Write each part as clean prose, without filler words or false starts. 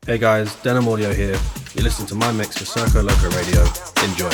Hey guys, Denim Audio here. You're listening to my mix for Circo Loco Radio. Enjoy.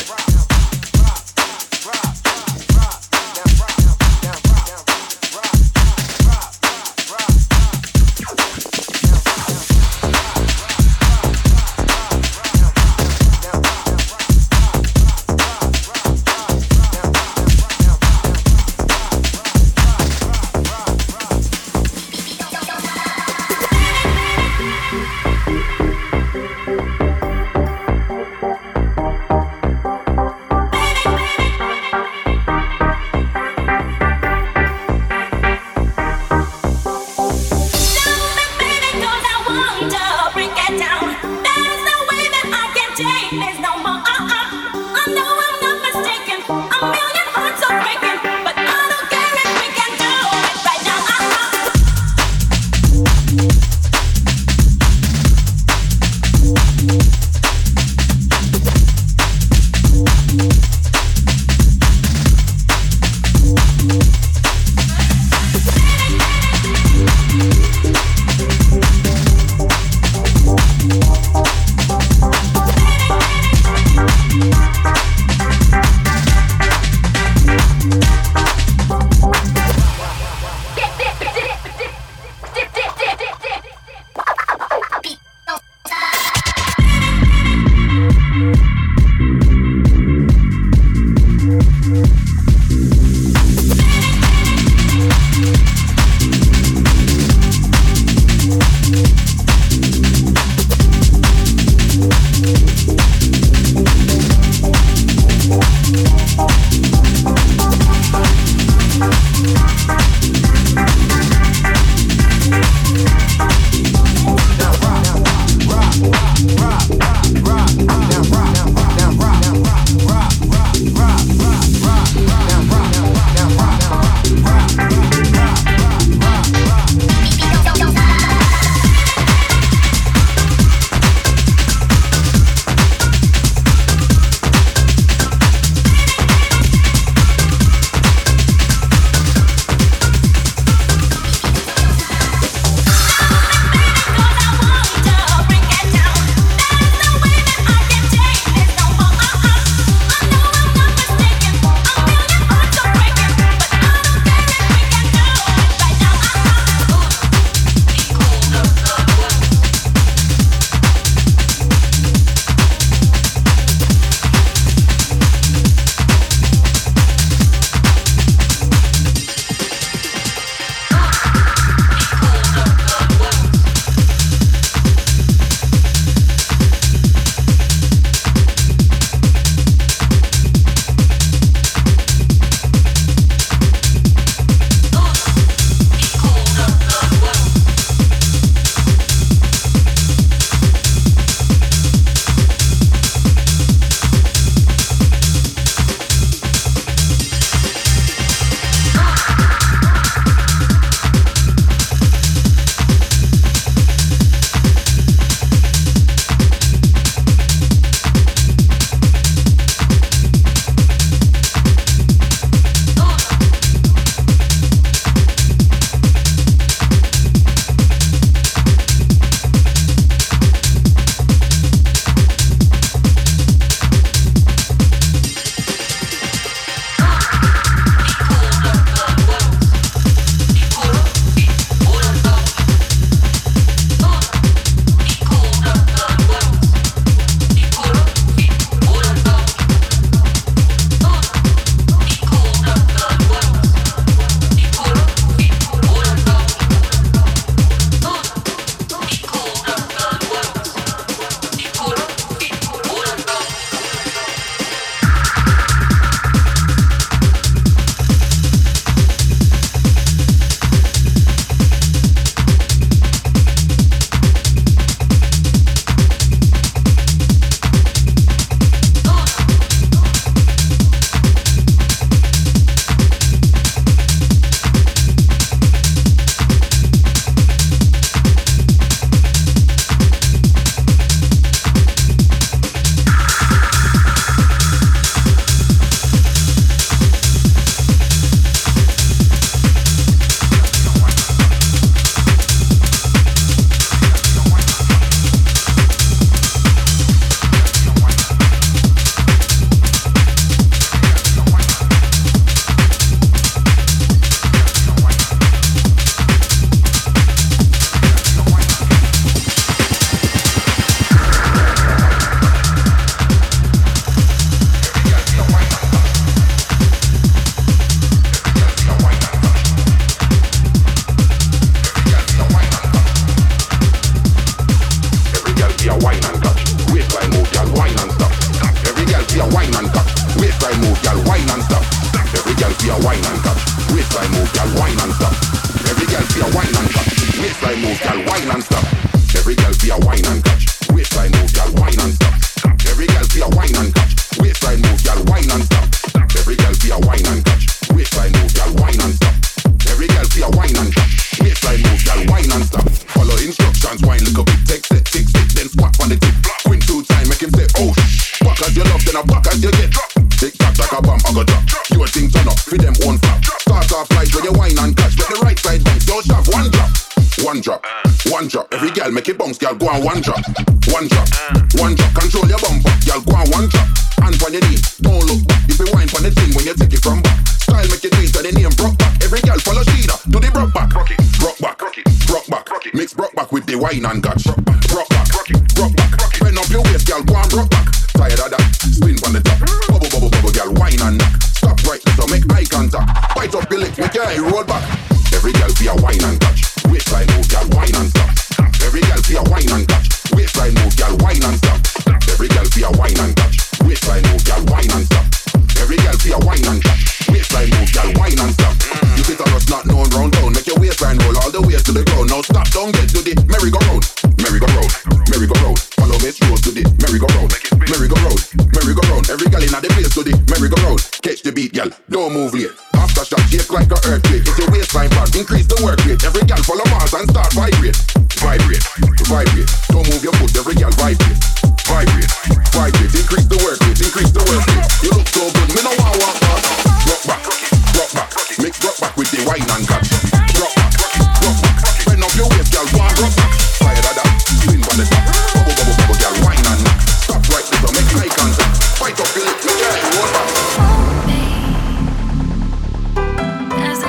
be a wine and catch. Waistline move, girl, wine and stop. Every girl be a wine and catch. Waistline move, girl, wine and stop. Every girl be a wine and catch. Waistline move, girl, wine and stop. Every girl be a wine and catch. Waistline move, girl, wine and stop. Every girl be a wine and catch. Waistline move, girl, wine and stop. Every girl be a wine and catch. Waistline move, girl, wine and stop. Every girl be a wine and catch. Waistline move, girl, wine and stop. Every girl be a wine and catch. Waistline move, girl, wine and stop. Follow instructions, wine little bit, take set, tick, stick, then squat on the tip. Queen 2 time, make him say, oh shh. Fuck as you love, then a fuck as you get. Tick tock like a bomb, I go drop. Your thing turn up, for them one flap. Start off light when you wine and catch. Get the right side bounce, don't shove, one drop. One drop, one drop. Every girl make it bounce, girl, go on one drop. One drop, one drop. Control your bumper, girl, go on one drop. Hand on your knee, don't look back. If you wine on the thing when you take it from back. Style make it tweet, so the name broke back. Every girl follow Sheena, do the broke back. Broke back, broke back. Mix broke back with the wine and catch. Broke back, broke back. Bend up your waist, girl, go on broke back. Tired of that, spin on the top. Bubble, bubble, bubble, girl, wine and knock. Stop right, so make eye contact. Bite up your lips, make your eye roll back. Every girl be a wine and catch. Waistline move, girl, wine and stop. Every girl be a wine and catch. Waistline move, girl, wine and stop. Every girl be a wine and catch. Waistline move, girl, wine and stop. Every girl be a wine and catch. Waistline move, girl, wine and stop. You fit on us not known round town. Make your waistline roll all the way to the ground. Now stop, don't get to the merry-go-round. Merry-go-round, merry-go-round. Follow me through to the merry-go-round. Merry-go-round, merry-go-round. Every girl in the place to the merry-go-round. Catch the beat, girl, don't move late. Aftershock shake like a earthquake. If your waistline bad, increase the work rate. Every girl follow Mars and start vibrate. Vibrate, vibrate. Don't move your foot, every girl vibrate. Vibrate, vibrate. Increase the work rate, increase the work rate. You look so good, me no want walk past. Rock back, rock back. Mix rock back with the wine and catch. Rock back, rock back. Bend up your waist, girl, go and rock back. Tired of that, spin on the top. Bubble, bubble, bubble, girl, wine and knock. Stop right there, make eye contact. Fight up your lips, make your eye roll back.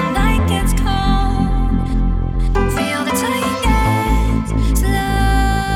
Slow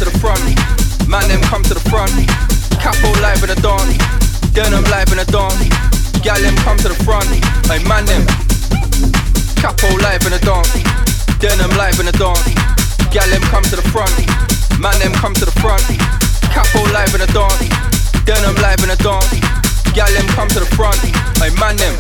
to the front. Man them come to the front. Capo live in the dance. Denim live in the dance. Gal them come to the front. Hey man them. Capo live in the dance. Denim live in the dance. Gal them come to the front. Man them come to the front. Capo live in the dance. Denim live in the dance. Gal them come to the front. Hey man them.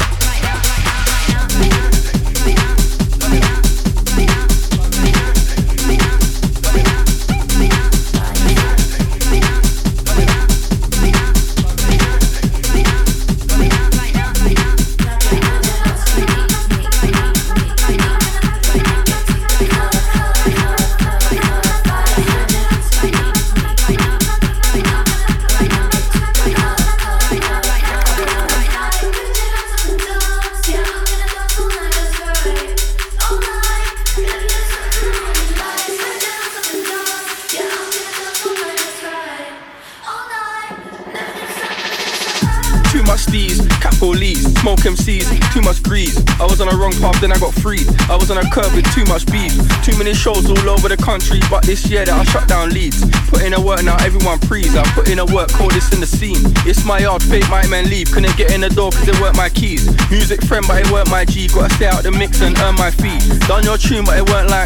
Smoke MCs, too much grease. I was on a wrong path, then I got freed. I was on a curve with too much beef. Too many shows all over the country, but this year that I shut down Leeds. Put in a work, now everyone prees. I put in a work, coldest in the scene. It's my yard, fake my man leave. Couldn't get in the door cause it weren't my keys. Music friend, but it weren't my G. Gotta stay out the mix and earn my fee. Done your tune, but it weren't like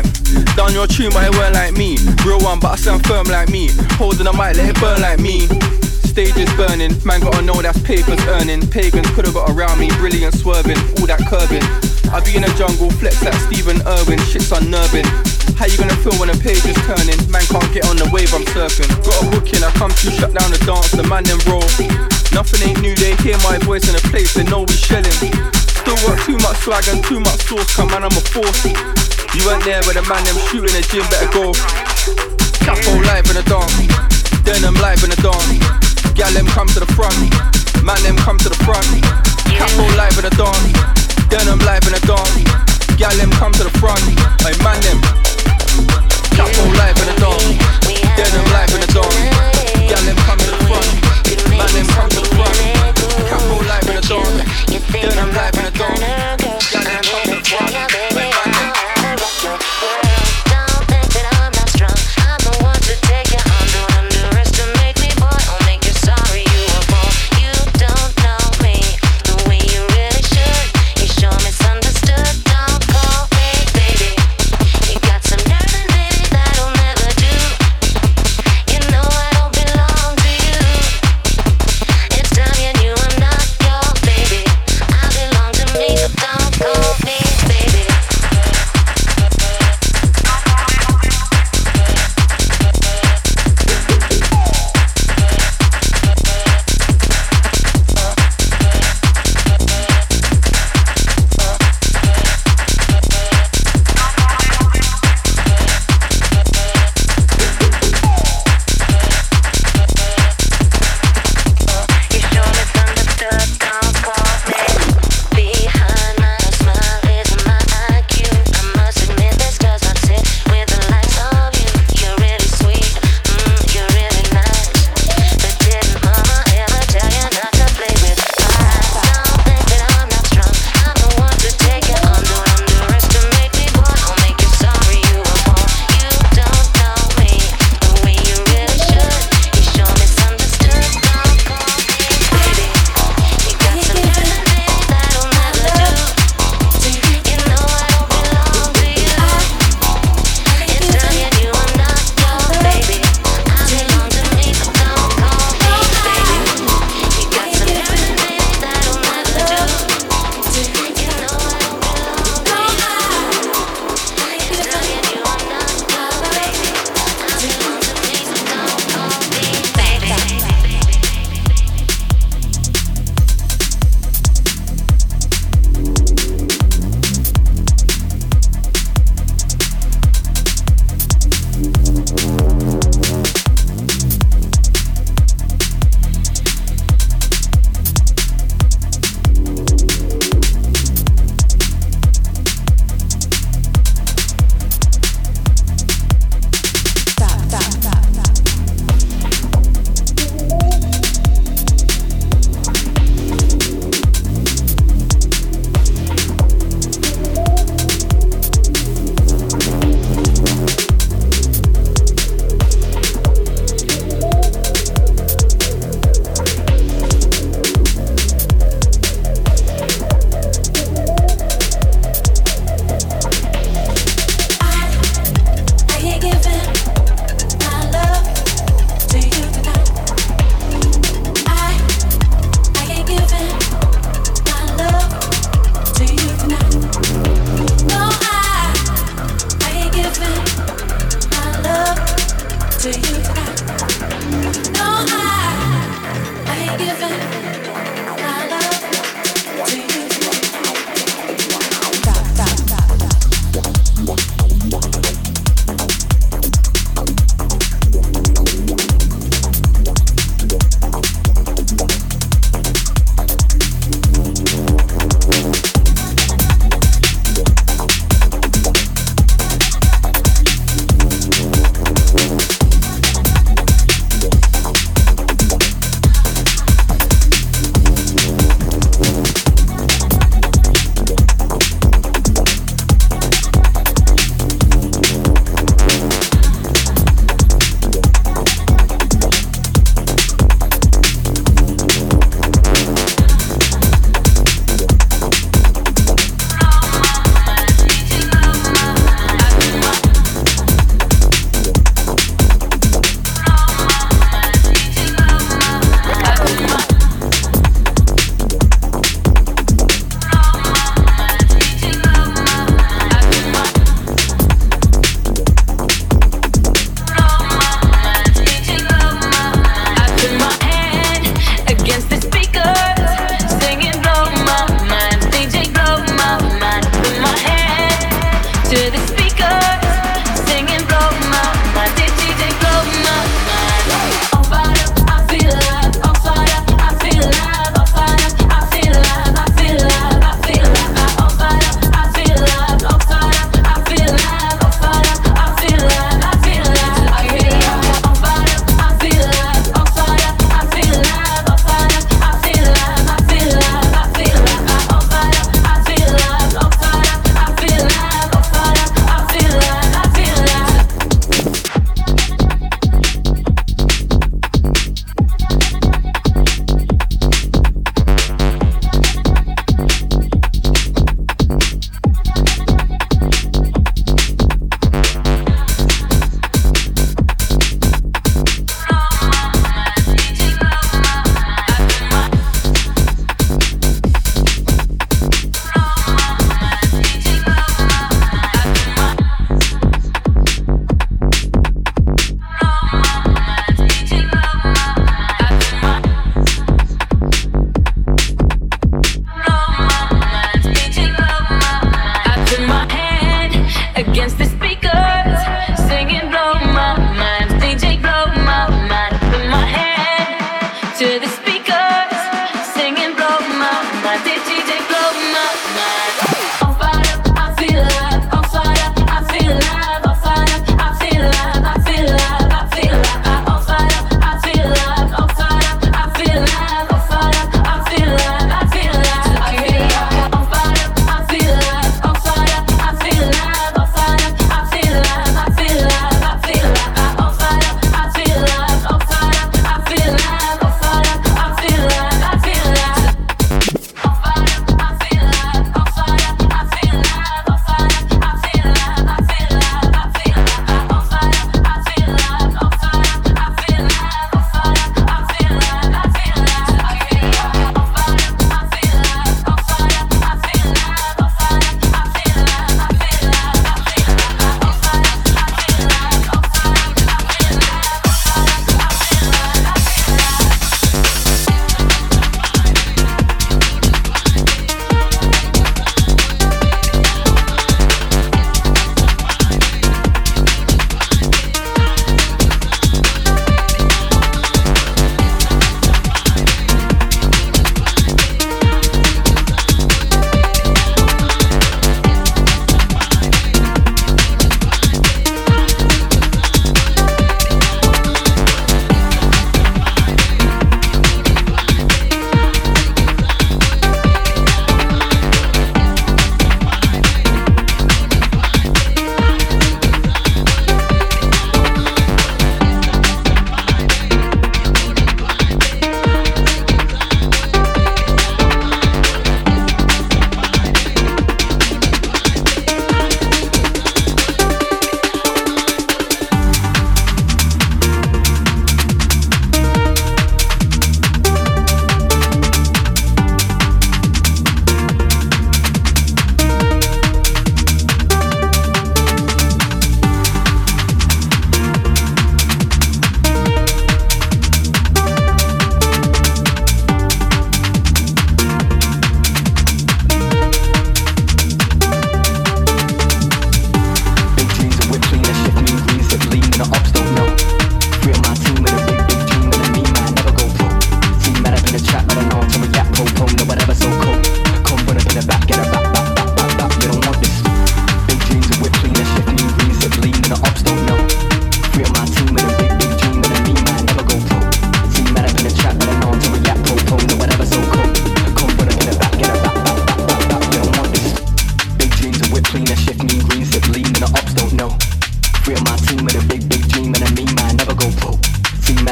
me. Real one, but I sound firm like me. Holding a mic, let it burn like me. Stage is burning, man gotta know that's papers earning. Pagans could've got around me, brilliant swerving, all that curving. I be in the jungle, flex like Stephen Irwin, shit's unnerving. How you gonna feel when the page is turning? Man can't get on the wave I'm surfing. Got a booking, I come to shut down the dance, the man them roll. Nothing ain't new, they hear my voice in the place, they know we shelling. Still got too much swag and too much sauce, come man I'm a force. You weren't there but the man them shooting the gym, better go. Capo live in the dance, Denim live in the dance. Gal them come to the front, man them come to the front. Capo live in the dance, Denim live in the dance. Gal them come to the front, hey man them. Capo live in the dance, Denim live in the dance. Gal them come to the front, man them come to the front. Capo live in the dance, Denim live in the dance. Gal them come to the front, hey man them.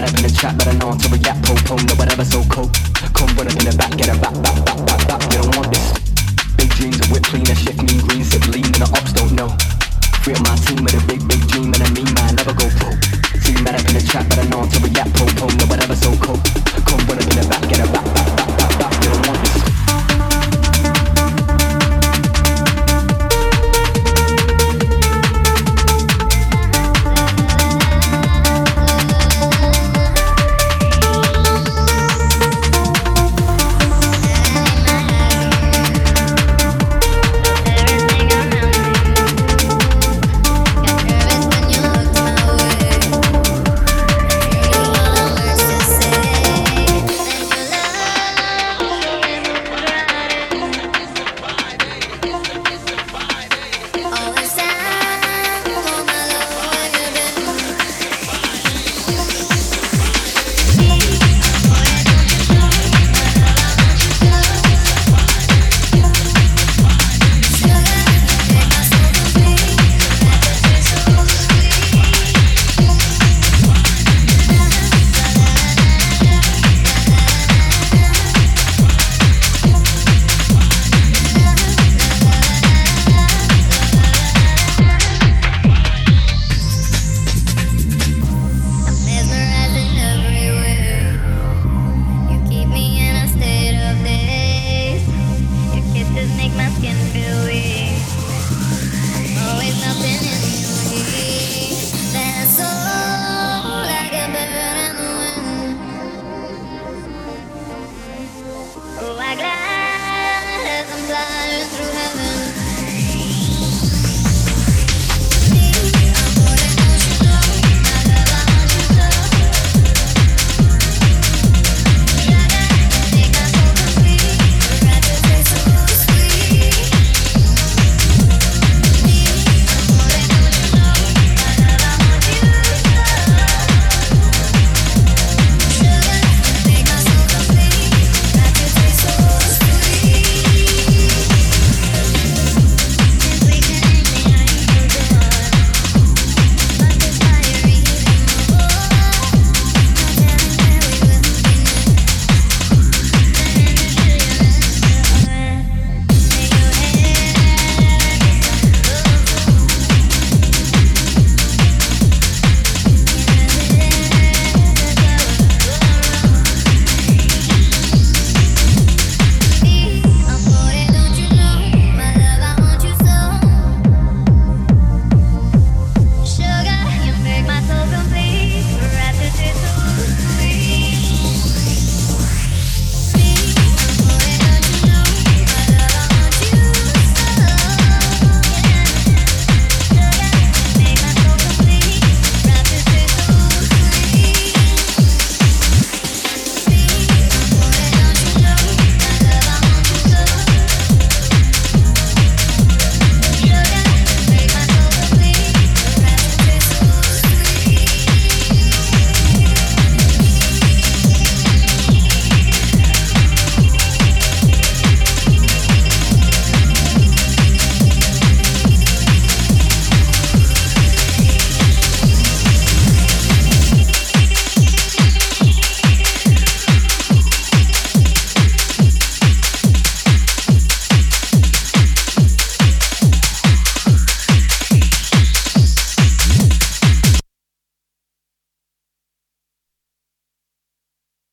mad up in the trap, but I know until we get po-po, no whatever, so cold. Come run up in the back, get a back, you don't want this. Big dreams of whip cleaner, shift mean green, sip lean, and the ops don't know. Free up my team with a big dream, and I mean man, never go pro. See mad up in the trap, but I know until we get po-po, no whatever, so cold. Come run up in the back, get a back,